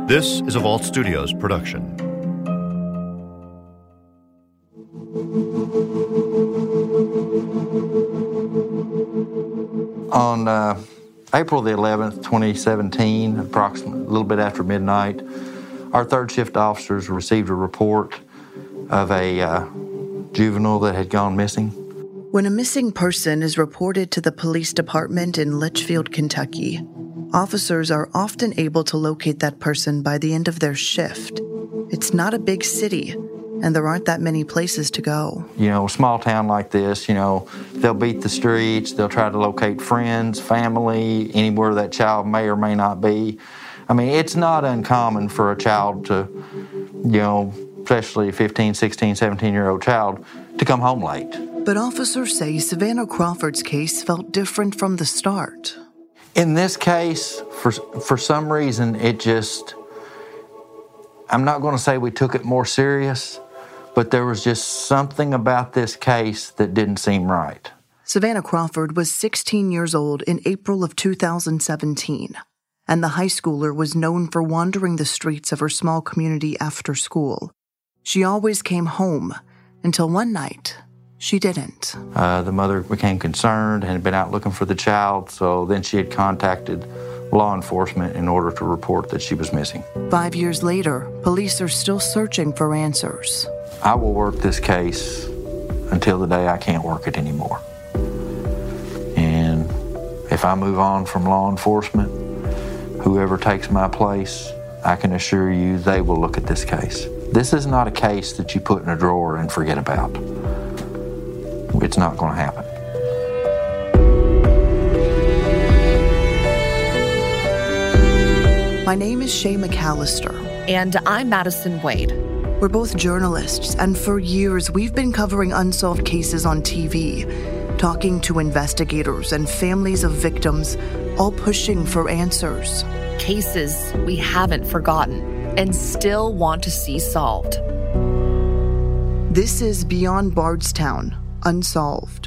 This is a Vault Studios production. On April the 11th, 2017, approximately a little bit after midnight, our third shift officers received a report of a juvenile that had gone missing. When a missing person is reported to the police department in Litchfield, Kentucky, officers are often able to locate that person by the end of their shift. It's not a big city, and there aren't that many places to go. You know, a small town like this, they'll beat the streets, they'll try to locate friends, family, anywhere that child may or may not be. I mean, it's not uncommon for a child to, especially a 15, 16, 17-year-old child, to come home late. But officers say Savannah Crawford's case felt different from the start. In this case, for some reason, I'm not going to say we took it more serious, but there was just something about this case that didn't seem right. Savannah Crawford was 16 years old in April of 2017, and the high schooler was known for wandering the streets of her small community after school. She always came home, until one night, she didn't. The mother became concerned and had been out looking for the child, so then she had contacted law enforcement in order to report that she was missing. 5 years later, police are still searching for answers. I will work this case until the day I can't work it anymore. And if I move on from law enforcement, whoever takes my place, I can assure you they will look at this case. This is not a case that you put in a drawer and forget about. It's not going to happen. My name is Shay McAllister. And I'm Madison Wade. We're both journalists, and for years we've been covering unsolved cases on TV, talking to investigators and families of victims, all pushing for answers. Cases we haven't forgotten and still want to see solved. This is Beyond Bardstown, Unsolved.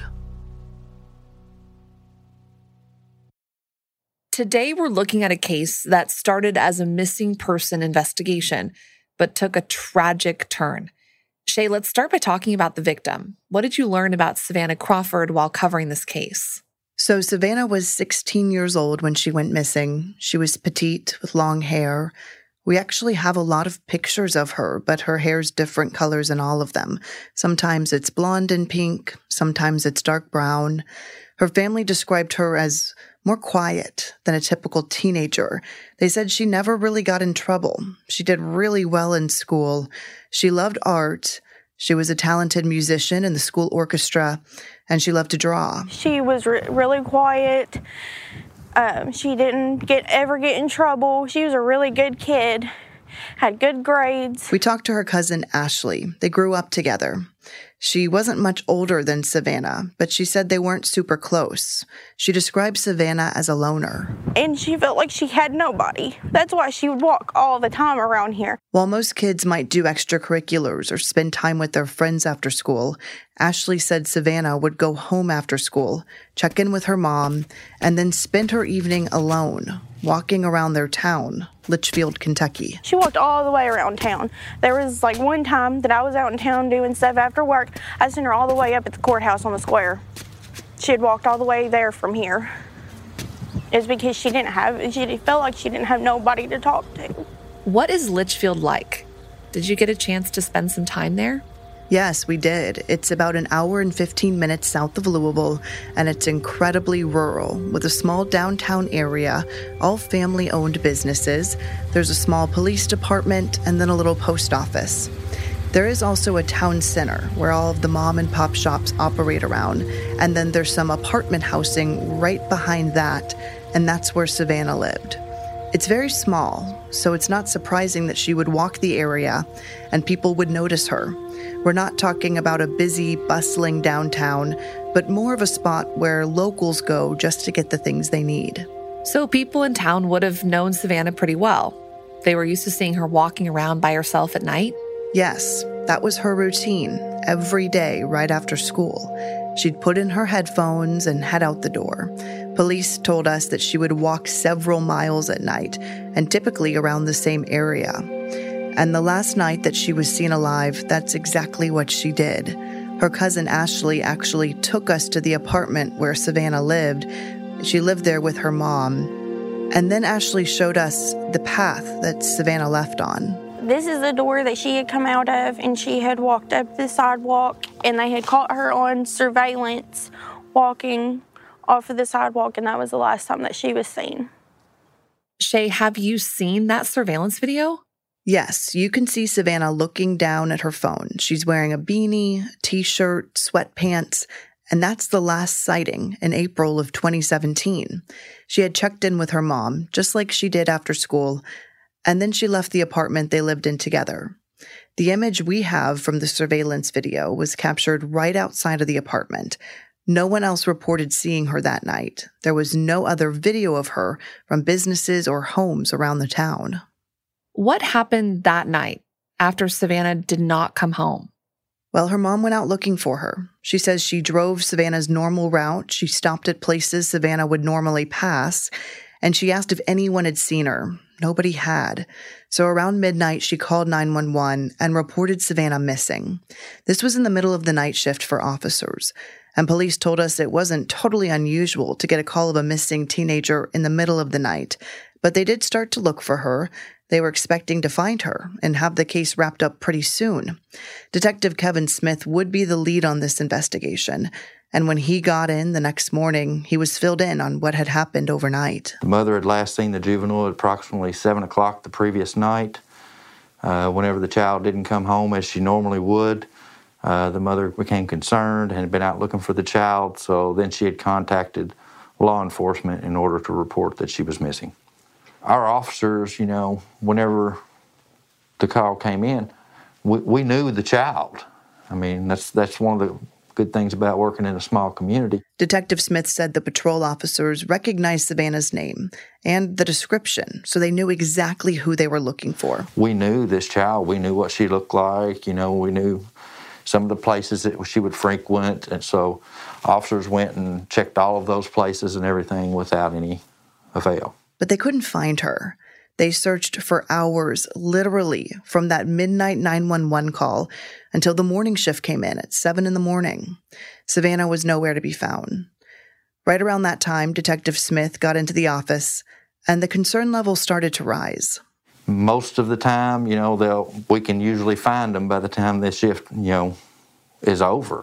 Today, we're looking at a case that started as a missing person investigation, but took a tragic turn. Shay, let's start by talking about the victim. What did you learn about Savannah Crawford while covering this case? So Savannah was 16 years old when she went missing. She was petite with long hair. We actually have a lot of pictures of her, but her hair's different colors in all of them. Sometimes it's blonde and pink, sometimes it's dark brown. Her family described her as more quiet than a typical teenager. They said she never really got in trouble. She did really well in school. She loved art. She was a talented musician in the school orchestra, and she loved to draw. She was really quiet. She didn't ever get in trouble. She was a really good kid, had good grades. We talked to her cousin, Ashley. They grew up together. She wasn't much older than Savannah, but she said they weren't super close. She described Savannah as a loner. And she felt like she had nobody. That's why she would walk all the time around here. While most kids might do extracurriculars or spend time with their friends after school, Ashley said Savannah would go home after school, check in with her mom, and then spend her evening alone, walking around their town, Litchfield, Kentucky. She walked all the way around town. There was one time that I was out in town doing stuff after work. I sent her all the way up at the courthouse on the square. She had walked all the way there from here. It's because she felt like she didn't have nobody to talk to. What is Litchfield like? Did you get a chance to spend some time there? Yes, we did. It's about an hour and 15 minutes south of Louisville, and it's incredibly rural, with a small downtown area, all family-owned businesses. There's a small police department, and then a little post office. There is also a town center where all of the mom and pop shops operate around, and then there's some apartment housing right behind that, and that's where Savannah lived. It's very small, so it's not surprising that she would walk the area and people would notice her. We're not talking about a busy, bustling downtown, but more of a spot where locals go just to get the things they need. So people in town would have known Savannah pretty well. They were used to seeing her walking around by herself at night? Yes, that was her routine, every day right after school. She'd put in her headphones and head out the door. Police told us that she would walk several miles at night, and typically around the same area. And the last night that she was seen alive, that's exactly what she did. Her cousin Ashley actually took us to the apartment where Savannah lived. She lived there with her mom. And then Ashley showed us the path that Savannah left on. This is the door that she had come out of, and she had walked up the sidewalk, and they had caught her on surveillance walking off of the sidewalk, and that was the last time that she was seen. Shay, have you seen that surveillance video? Yes, you can see Savannah looking down at her phone. She's wearing a beanie, t-shirt, sweatpants, and that's the last sighting in April of 2017. She had checked in with her mom, just like she did after school, and then she left the apartment they lived in together. The image we have from the surveillance video was captured right outside of the apartment. No one else reported seeing her that night. There was no other video of her from businesses or homes around the town. What happened that night after Savannah did not come home? Well, her mom went out looking for her. She says she drove Savannah's normal route. She stopped at places Savannah would normally pass, and she asked if anyone had seen her. Nobody had. So around midnight, she called 911 and reported Savannah missing. This was in the middle of the night shift for officers, and police told us it wasn't totally unusual to get a call of a missing teenager in the middle of the night, but they did start to look for her. They were expecting to find her and have the case wrapped up pretty soon. Detective Kevin Smith would be the lead on this investigation, and when he got in the next morning, he was filled in on what had happened overnight. The mother had last seen the juvenile at approximately 7 o'clock the previous night. Whenever the child didn't come home as she normally would, the mother became concerned and had been out looking for the child, so then she had contacted law enforcement in order to report that she was missing. Our officers, whenever the call came in, we knew the child. I mean, that's one of the good things about working in a small community. Detective Smith said the patrol officers recognized Savannah's name and the description, so they knew exactly who they were looking for. We knew this child. We knew what she looked like. We knew some of the places that she would frequent, and so officers went and checked all of those places and everything without any avail. But they couldn't find her. They searched for hours, literally, from that midnight 911 call until the morning shift came in at 7 in the morning. Savannah was nowhere to be found. Right around that time, Detective Smith got into the office, and the concern level started to rise. Most of the time, we can usually find them by the time this shift, is over.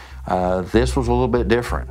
This was a little bit different.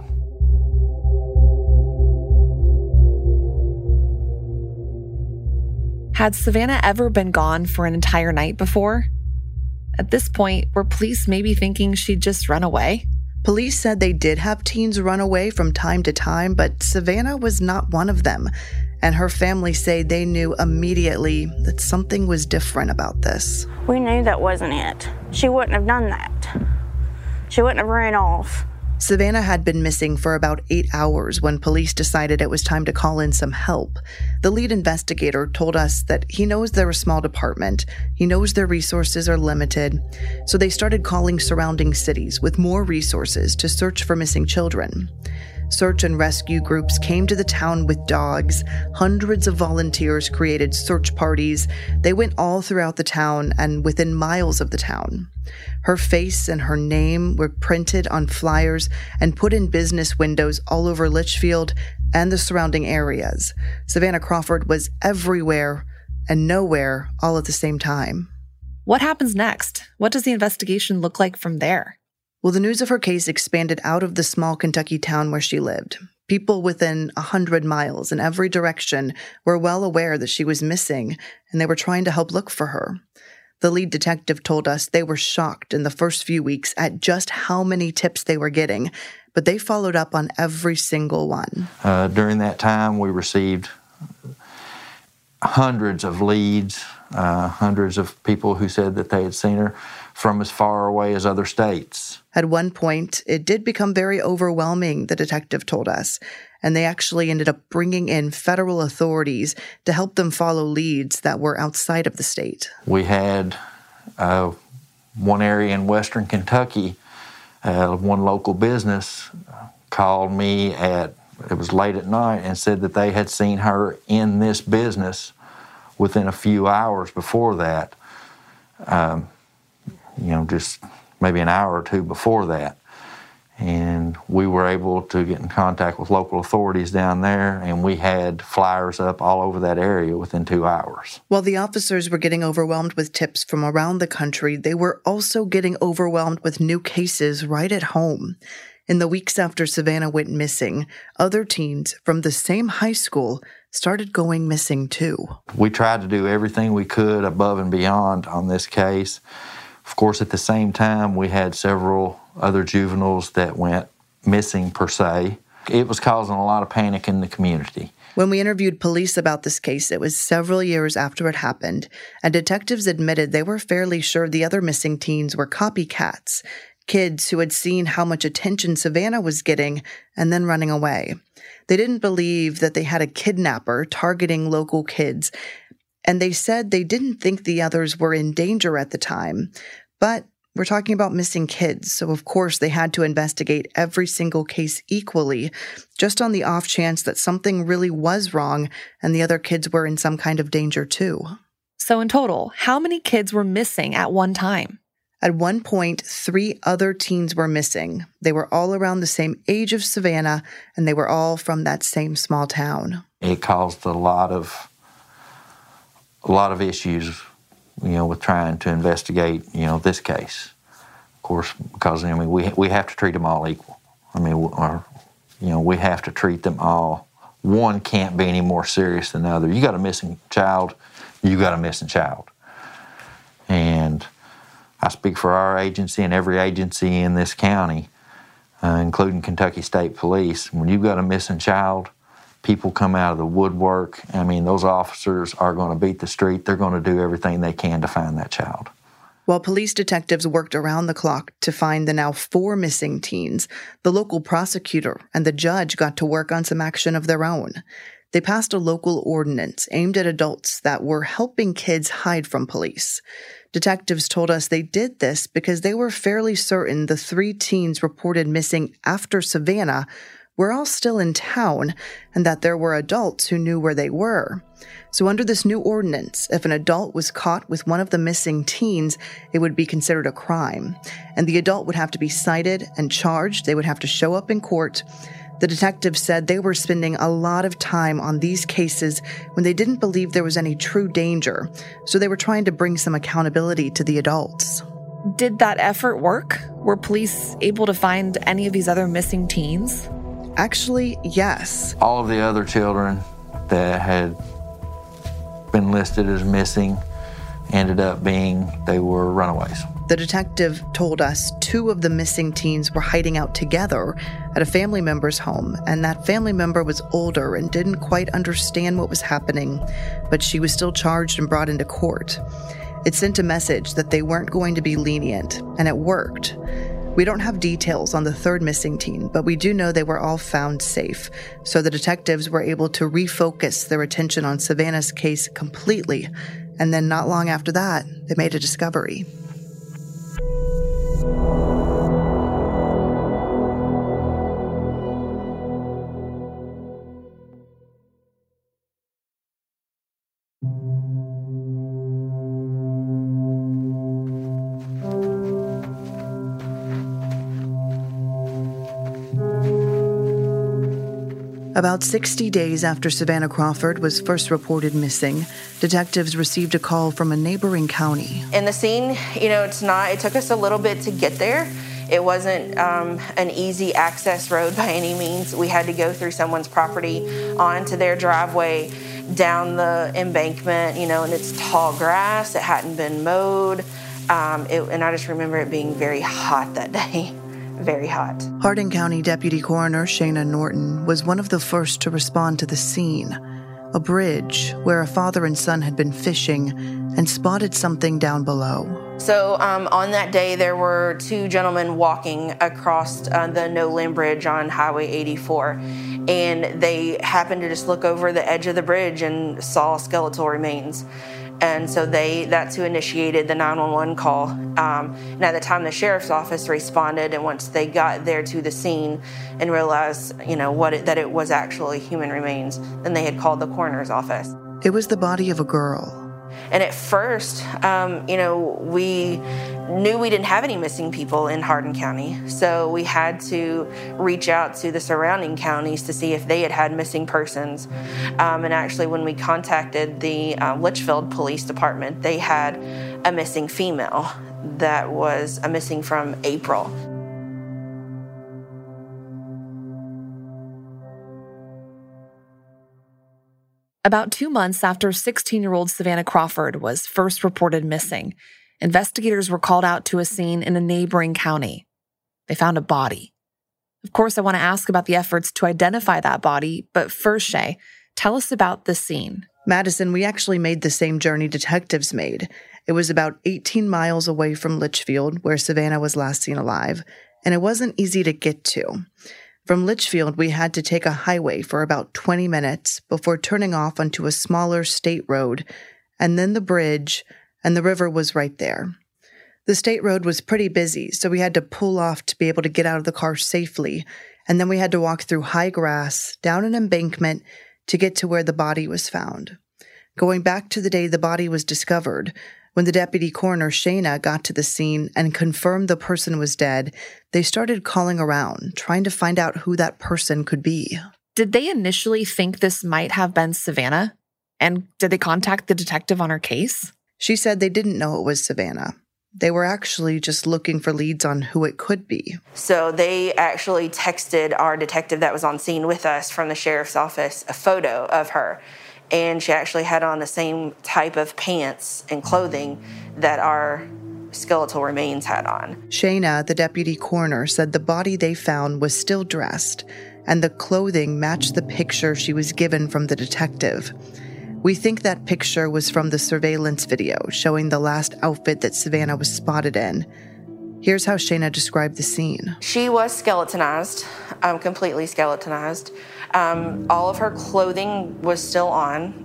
Had Savannah ever been gone for an entire night before? At this point, were police maybe thinking she'd just run away? Police said they did have teens run away from time to time, but Savannah was not one of them. And her family say they knew immediately that something was different about this. We knew that wasn't it. She wouldn't have done that. She wouldn't have ran off. Savannah had been missing for about 8 hours when police decided it was time to call in some help. The lead investigator told us that he knows they're a small department, he knows their resources are limited, so they started calling surrounding cities with more resources to search for missing children. Search and rescue groups came to the town with dogs. Hundreds of volunteers created search parties. They went all throughout the town and within miles of the town. Her face and her name were printed on flyers and put in business windows all over Litchfield and the surrounding areas. Savannah Crawford was everywhere and nowhere all at the same time. What happens next? What does the investigation look like from there? Well, the news of her case expanded out of the small Kentucky town where she lived. People within 100 miles in every direction were well aware that she was missing, and they were trying to help look for her. The lead detective told us they were shocked in the first few weeks at just how many tips they were getting, but they followed up on every single one. During that time, we received hundreds of leads, hundreds of people who said that they had seen her from as far away as other states. At one point, it did become very overwhelming, the detective told us, and they actually ended up bringing in federal authorities to help them follow leads that were outside of the state. We had one area in western Kentucky One local business called me it was late at night, and said that they had seen her in this business within a few hours before that, just maybe an hour or two before that. And we were able to get in contact with local authorities down there, and we had flyers up all over that area within 2 hours. While the officers were getting overwhelmed with tips from around the country, they were also getting overwhelmed with new cases right at home. In the weeks after Savannah went missing, other teens from the same high school started going missing too. We tried to do everything we could above and beyond on this case. Of course, at the same time, we had several other juveniles that went missing per se. It was causing a lot of panic in the community. When we interviewed police about this case, it was several years after it happened, and detectives admitted they were fairly sure the other missing teens were copycats, kids who had seen how much attention Savannah was getting and then running away. They didn't believe that they had a kidnapper targeting local kids, and they said they didn't think the others were in danger at the time. But we're talking about missing kids, so of course they had to investigate every single case equally, just on the off chance that something really was wrong and the other kids were in some kind of danger too. So in total, how many kids were missing at one time? At one point, 3 other teens were missing. They were all around the same age of Savannah, and they were all from that same small town. It caused a lot of issues, with trying to investigate, this case. Of course, because we have to treat them all equal. We have to treat them all. One can't be any more serious than the other. You got a missing child, you got a missing child. And I speak for our agency and every agency in this county, including Kentucky State Police. When you've got a missing child, people come out of the woodwork. Those officers are going to beat the street. They're going to do everything they can to find that child. While police detectives worked around the clock to find the now 4 missing teens, the local prosecutor and the judge got to work on some action of their own. They passed a local ordinance aimed at adults that were helping kids hide from police. Detectives told us they did this because they were fairly certain the 3 teens reported missing after Savannah were all still in town and that there were adults who knew where they were. So under this new ordinance, if an adult was caught with one of the missing teens, it would be considered a crime, and the adult would have to be cited and charged. They would have to show up in court. The detectives said they were spending a lot of time on these cases when they didn't believe there was any true danger, so they were trying to bring some accountability to the adults. Did that effort work? Were police able to find any of these other missing teens? Actually, yes. All of the other children that had been listed as missing ended up they were runaways. The detective told us 2 of the missing teens were hiding out together at a family member's home, and that family member was older and didn't quite understand what was happening, but she was still charged and brought into court. It sent a message that they weren't going to be lenient, and it worked. We don't have details on the 3rd missing teen, but we do know they were all found safe, so the detectives were able to refocus their attention on Savannah's case completely, and then not long after that, they made a discovery. About 60 days after Savannah Crawford was first reported missing, detectives received a call from a neighboring county. In the scene, it took us a little bit to get there. It wasn't an easy access road by any means. We had to go through someone's property, onto their driveway, down the embankment, and it's tall grass. It hadn't been mowed. And I just remember it being very hot that day. Very hot. Hardin County Deputy Coroner Shayna Norton was one of the first to respond to the scene. A bridge where a father and son had been fishing and spotted something down below. So on that day, there were 2 gentlemen walking across the No Limb Bridge on Highway 84, and they happened to just look over the edge of the bridge and saw skeletal remains. And so that's who initiated the 911 call. And at the time, the sheriff's office responded, and once they got there to the scene and realized, that it was actually human remains, then they had called the coroner's office. It was the body of a girl. And at first, we knew we didn't have any missing people in Hardin County, so we had to reach out to the surrounding counties to see if they had missing persons. And actually, when we contacted the Litchfield Police Department, they had a missing female that was missing from April. About 2 months after 16-year-old Savannah Crawford was first reported missing, investigators were called out to a scene in a neighboring county. They found a body. Of course, I want to ask about the efforts to identify that body, but first, Shay, tell us about the scene. Madison, we actually made the same journey detectives made. It was about 18 miles away from Litchfield, where Savannah was last seen alive, and it wasn't easy to get to. From Litchfield, we had to take a highway for about 20 minutes before turning off onto a smaller state road, and then the bridge, and the river was right there. The state road was pretty busy, so we had to pull off to be able to get out of the car safely, and then we had to walk through high grass, down an embankment, to get to where the body was found. Going back to the day the body was discovered, when the deputy coroner, Shayna, got to the scene and confirmed the person was dead, they started calling around, trying to find out who that person could be. Did they initially think this might have been Savannah? And did they contact the detective on her case? She said they didn't know it was Savannah. They were actually just looking for leads on who it could be. So they actually texted our detective that was on scene with us from the sheriff's office a photo of her. And she actually had on the same type of pants and clothing that our skeletal remains had on. Shayna, the deputy coroner, said the body they found was still dressed, and the clothing matched the picture she was given from the detective. We think that picture was from the surveillance video showing the last outfit that Savannah was spotted in. Here's how Shayna described the scene. She was skeletonized, completely skeletonized. All of her clothing was still on,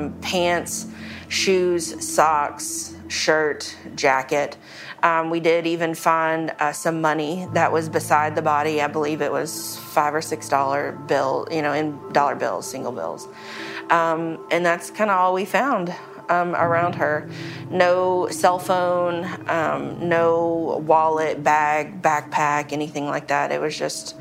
pants, shoes, socks, shirt, jacket. We did even find some money that was beside the body. I believe it was $5 or $6 bill, in dollar bills, single bills. And that's kind of all we found around her. No cell phone, no wallet, bag, backpack, anything like that. It was just,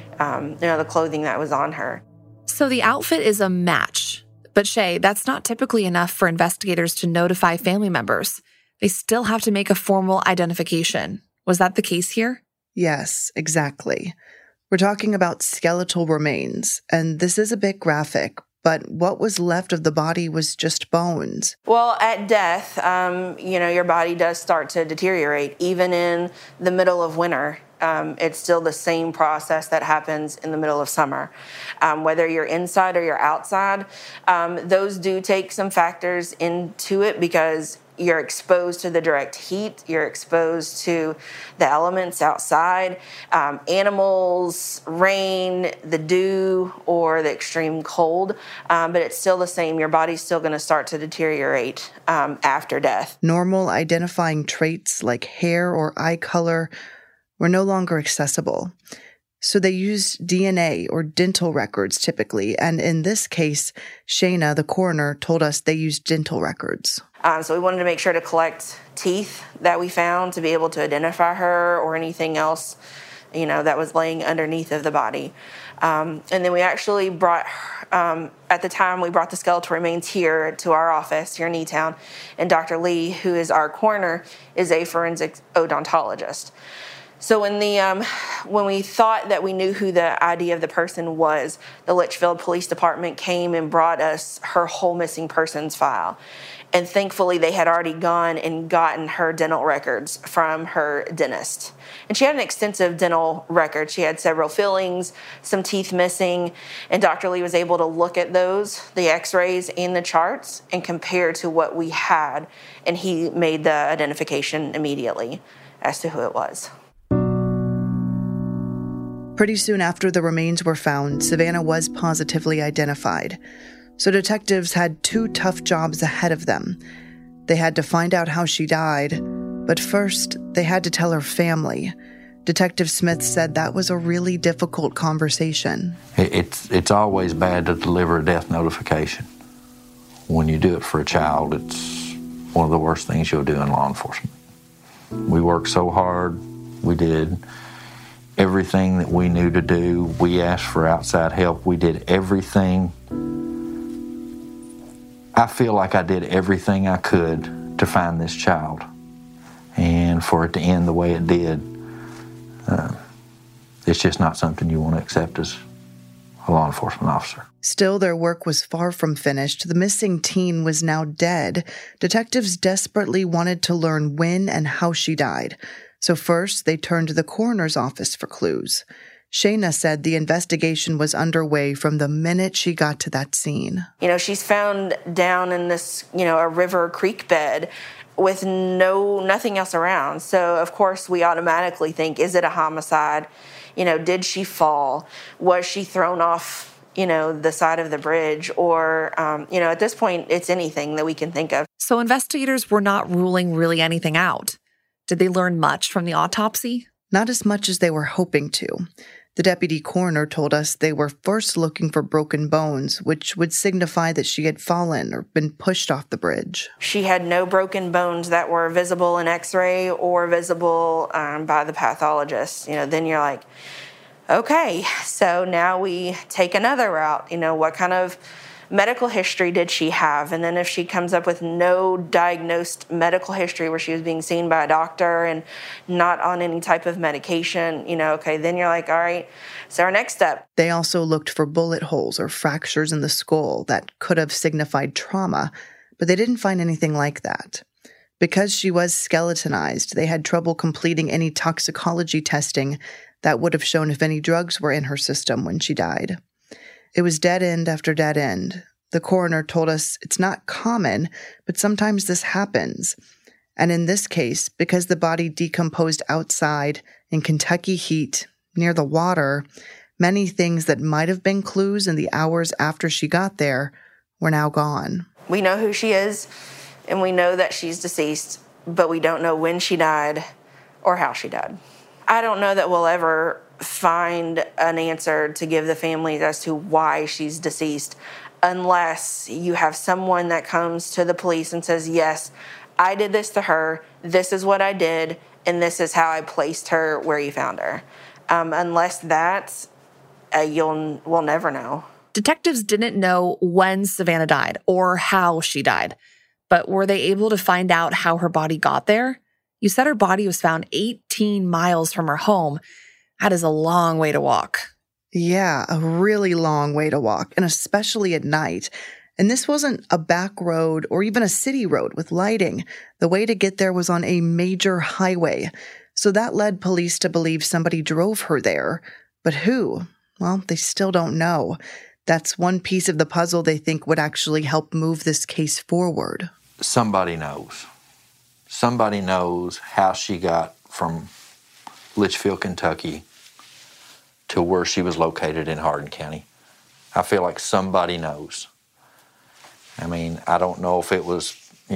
the clothing that was on her. So the outfit is a match. But Shay, that's not typically enough for investigators to notify family members. They still have to make a formal identification. Was that the case here? Yes, exactly. We're talking about skeletal remains, and this is a bit graphic, but what was left of the body was just bones. Well, at death, your body does start to deteriorate. Even in the middle of winter, it's still the same process that happens in the middle of summer. Whether you're inside or you're outside, those do take some factors into it because you're exposed to the direct heat, you're exposed to the elements outside, animals, rain, the dew, or the extreme cold, but it's still the same. Your body's still going to start to deteriorate after death. Normal identifying traits like hair or eye color were no longer accessible. So they used DNA or dental records typically, and in this case, Shayna, the coroner, told us they used dental records. So we wanted to make sure to collect teeth that we found to be able to identify her or anything else, that was laying underneath of the body. And then we actually brought, at the time, we brought the skeletal remains here to our office here in E-Town, and Dr. Lee, who is our coroner, is a forensic odontologist. So when we thought that we knew who the ID of the person was, the Litchfield Police Department came and brought us her whole missing persons file. And thankfully, they had already gone and gotten her dental records from her dentist. And she had an extensive dental record. She had several fillings, some teeth missing, and Dr. Lee was able to look at those, the x-rays and the charts, and compare to what we had. And he made the identification immediately as to who it was. Pretty soon after the remains were found, Savannah was positively identified. So detectives had two tough jobs ahead of them. They had to find out how she died, but first, they had to tell her family. Detective Smith said that was a really difficult conversation. It's always bad to deliver a death notification. When you do it for a child, it's one of the worst things you'll do in law enforcement. We worked so hard. We did everything that we knew to do. We asked for outside help. We did everything. I feel like I did everything I could to find this child. And for it to end the way it did, it's just not something you want to accept as a law enforcement officer. Still, their work was far from finished. The missing teen was now dead. Detectives desperately wanted to learn when and how she died. So first, they turned to the coroner's office for clues. Shayna said the investigation was underway from the minute she got to that scene. She's found down in this, a river creek bed with nothing else around. So, of course, we automatically think, is it a homicide? Did she fall? Was she thrown off, the side of the bridge? Or, at this point, it's anything that we can think of. So investigators were not ruling really anything out. Did they learn much from the autopsy? Not as much as they were hoping to. The deputy coroner told us they were first looking for broken bones, which would signify that she had fallen or been pushed off the bridge. She had no broken bones that were visible in X-ray or visible by the pathologist. Then you're like, okay, so now we take another route. What kind of medical history did she have? And then if she comes up with no diagnosed medical history where she was being seen by a doctor and not on any type of medication, okay, then you're like, all right, so our next step. They also looked for bullet holes or fractures in the skull that could have signified trauma, but they didn't find anything like that. Because she was skeletonized, they had trouble completing any toxicology testing that would have shown if any drugs were in her system when she died. It was dead end after dead end. The coroner told us it's not common, but sometimes this happens. And in this case, because the body decomposed outside in Kentucky heat near the water, many things that might have been clues in the hours after she got there were now gone. We know who she is, and we know that she's deceased, but we don't know when she died or how she died. I don't know that we'll ever find an answer to give the families as to why she's deceased unless you have someone that comes to the police and says, yes, I did this to her, this is what I did, and this is how I placed her where you found her. Unless that, we'll never know. Detectives didn't know when Savannah died or how she died, but were they able to find out how her body got there? You said her body was found 18 miles from her home. That is a long way to walk. Yeah, a really long way to walk, and especially at night. And this wasn't a back road or even a city road with lighting. The way to get there was on a major highway. So that led police to believe somebody drove her there. But who? Well, they still don't know. That's one piece of the puzzle they think would actually help move this case forward. Somebody knows. Somebody knows how she got from Litchfield, Kentucky to where she was located in Hardin County. I feel like somebody knows. I mean, I don't know if it was,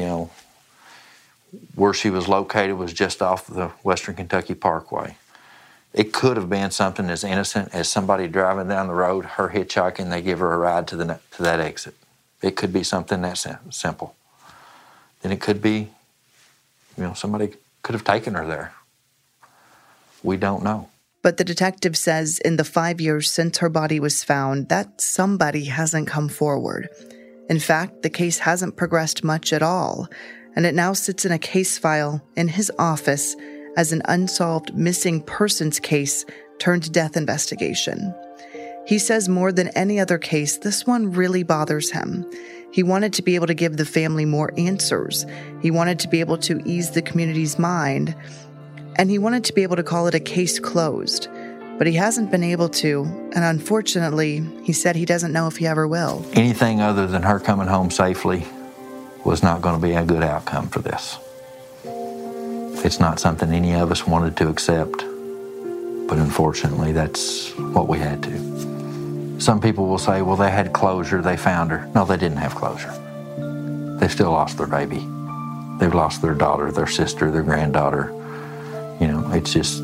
where she was located was just off the Western Kentucky Parkway. It could have been something as innocent as somebody driving down the road, her hitchhiking, they give her a ride to that exit. It could be something that simple. Then it could be, somebody could have taken her there. We don't know. But the detective says in the 5 years since her body was found, that somebody hasn't come forward. In fact, the case hasn't progressed much at all, and it now sits in a case file in his office as an unsolved missing persons case turned death investigation. He says more than any other case, this one really bothers him. He wanted to be able to give the family more answers. He wanted to be able to ease the community's mind, and he wanted to be able to call it a case closed. But he hasn't been able to, and unfortunately, he said he doesn't know if he ever will. Anything other than her coming home safely was not going to be a good outcome for this. It's not something any of us wanted to accept, but unfortunately, that's what we had to. Some people will say, well, they had closure, they found her. No, they didn't have closure. They still lost their baby. They've lost their daughter, their sister, their granddaughter. You know, it's just,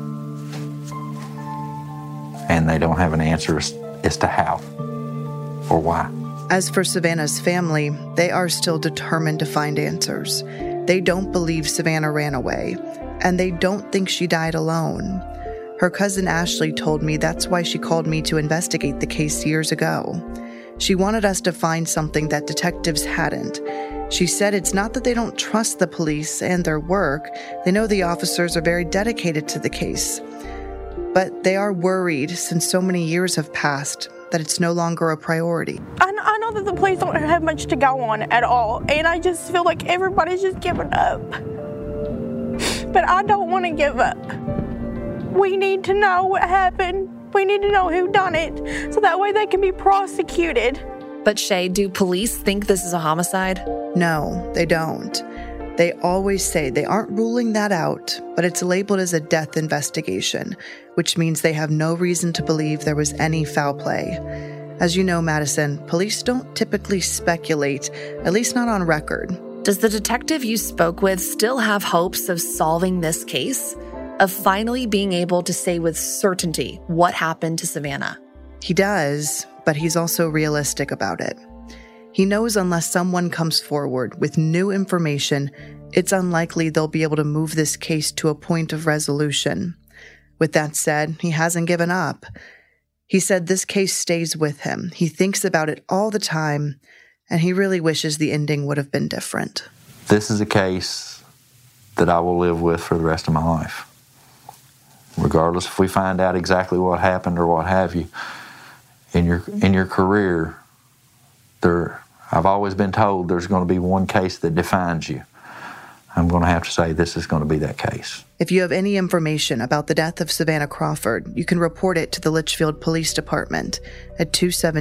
and they don't have an answer as to how or why. As for Savannah's family, they are still determined to find answers. They don't believe Savannah ran away, and they don't think she died alone. Her cousin Ashley told me that's why she called me to investigate the case years ago. She wanted us to find something that detectives hadn't. She said it's not that they don't trust the police and their work. They know the officers are very dedicated to the case. But they are worried, since so many years have passed, that it's no longer a priority. I know that the police don't have much to go on at all, and I just feel like everybody's just giving up. But I don't want to give up. We need to know what happened. We need to know who done it, so that way they can be prosecuted. But Shay, do police think this is a homicide? No, they don't. They always say they aren't ruling that out, but it's labeled as a death investigation, which means they have no reason to believe there was any foul play. As you know, Madison, police don't typically speculate, at least not on record. Does the detective you spoke with still have hopes of solving this case? Of finally being able to say with certainty what happened to Savannah? He does, but he's also realistic about it. He knows unless someone comes forward with new information, it's unlikely they'll be able to move this case to a point of resolution. With that said, he hasn't given up. He said this case stays with him. He thinks about it all the time, and he really wishes the ending would have been different. This is a case that I will live with for the rest of my life. Regardless if we find out exactly what happened or what have you. In your career, I've always been told there's going to be one case that defines you. I'm going to have to say this is going to be that case. If you have any information about the death of Savannah Crawford, you can report it to the Litchfield Police Department at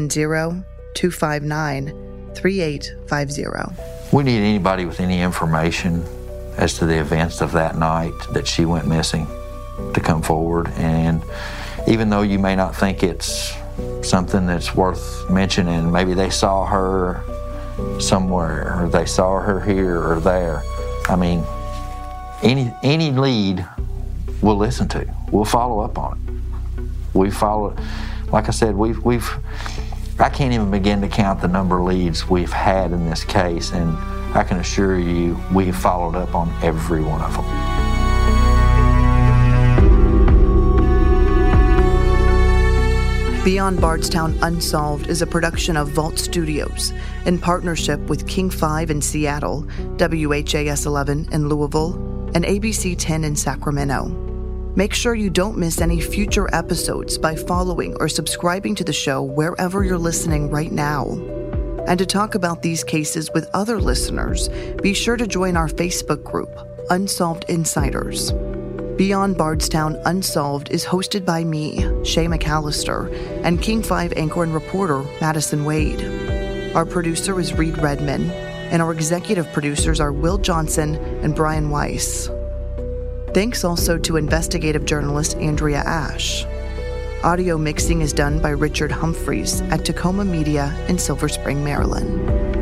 270-259-3850. We need anybody with any information as to the events of that night that she went missing to come forward. And even though you may not think it's something that's worth mentioning, maybe they saw her somewhere, or they saw her here or there. I mean, any lead we'll listen to. We'll follow up on it. We follow, like I said, I can't even begin to count the number of leads we've had in this case, and I can assure you we've followed up on every one of them. Beyond Bardstown Unsolved is a production of Vault Studios in partnership with King 5 in Seattle, WHAS 11 in Louisville, and ABC 10 in Sacramento. Make sure you don't miss any future episodes by following or subscribing to the show wherever you're listening right now. And to talk about these cases with other listeners, be sure to join our Facebook group, Unsolved Insiders. Beyond Bardstown Unsolved is hosted by me, Shay McAllister, and King 5 anchor and reporter Madison Wade. Our producer is Reed Redman, and our executive producers are Will Johnson and Brian Weiss. Thanks also to investigative journalist Andrea Ash. Audio mixing is done by Richard Humphreys at Tacoma Media in Silver Spring, Maryland.